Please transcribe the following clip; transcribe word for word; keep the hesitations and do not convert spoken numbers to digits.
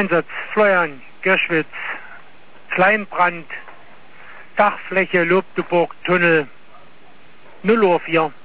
Einsatz Fleuern, Gerschwitz, Kleinbrand, Dachfläche Lobdeburg, Tunnel null Uhr vier.